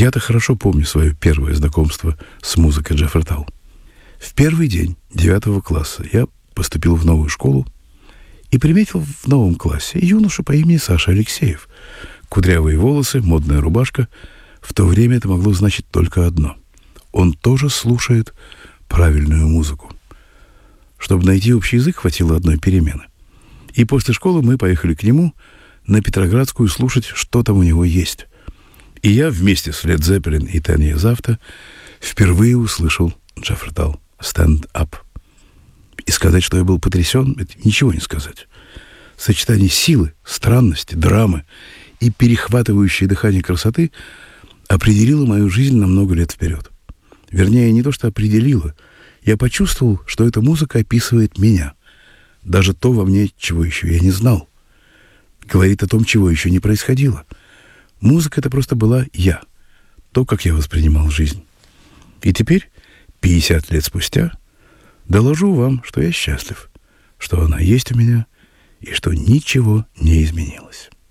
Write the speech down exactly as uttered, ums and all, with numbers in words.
Я-то хорошо помню свое первое знакомство с музыкой Джеффри Талл. В первый день девятого класса я поступил в новую школу и приметил в новом классе юношу по имени Саша Алексеев. Кудрявые волосы, модная рубашка. В то время это могло значить только одно. Он тоже слушает правильную музыку. Чтобы найти общий язык, хватило одной перемены. И после школы мы поехали к нему на Петроградскую слушать, что там у него есть. И я вместе с Led Zeppelin и Ten Years After впервые услышал Джеффри Талл «Stand Up». И сказать, что я был потрясен, это ничего не сказать. Сочетание силы, странности, драмы и перехватывающей дыхание красоты определило мою жизнь на много лет вперед. Вернее, не то, что определило. Я почувствовал, что эта музыка описывает меня. Даже то во мне, чего еще я не знал. Говорит о том, чего еще не происходило. Музыка — это просто была я. То, как я воспринимал жизнь. И теперь, пятьдесят лет спустя, доложу вам, что я счастлив, что она есть у меня и что ничего не изменилось.